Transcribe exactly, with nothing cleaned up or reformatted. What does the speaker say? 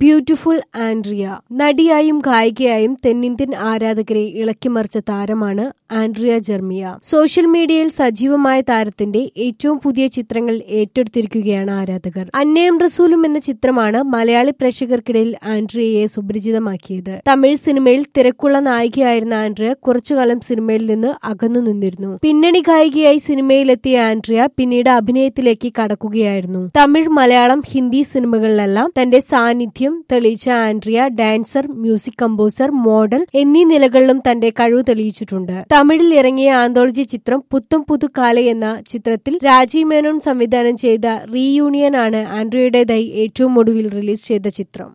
Beautiful Andrea. നടിയായും ഗായികയായും തെന്നിന്ത്യൻ ആരാധകരെ ഇളക്കിമറിച്ച താരമാണ് ആൻഡ്രിയ ജെർമിയ. സോഷ്യൽ മീഡിയയിൽ സജീവമായ താരത്തിന്റെ ഏറ്റവും പുതിയ ചിത്രങ്ങൾ ഏറ്റെടുത്തിരിക്കുകയാണ് ആരാധകർ. അന്നയും റസൂലും എന്ന ചിത്രമാണ് മലയാളി പ്രേക്ഷകർക്കിടയിൽ ആൻഡ്രിയയെ സുപരിചിതമാക്കിയത്. തമിഴ് സിനിമയിൽ തിരക്കുള്ള നായികയായിരുന്ന ആൻഡ്രിയ കുറച്ചുകാലം സിനിമയിൽ നിന്ന് അകന്നു നിന്നിരുന്നു. പിന്നണി ഗായികയായി സിനിമയിലെത്തിയ ആൻഡ്രിയ പിന്നീട് അഭിനയത്തിലേക്ക് കടക്കുകയായിരുന്നു. തമിഴ്, മലയാളം, ഹിന്ദി സിനിമകളിലെല്ലാം തന്റെ സാന്നിധ്യം തെളിയിച്ച Andrea dancer, music composer, model എന്നീ നിലകളിലും തന്റെ കഴിവ് തെളിയിച്ചിട്ടുണ്ട്. തമിഴിൽ ഇറങ്ങിയ ആന്തോളജി ചിത്രം പുത്തം പുതു കാലൈ എന്ന ചിത്രത്തിൽ രാജീവ് മേനോൻ സംവിധാനം ചെയ്ത റീയൂണിയൻ ആണ് ആൻഡ്രിയയുടേതായി ഏറ്റവും ഒടുവിൽ റിലീസ് ചെയ്ത ചിത്രം.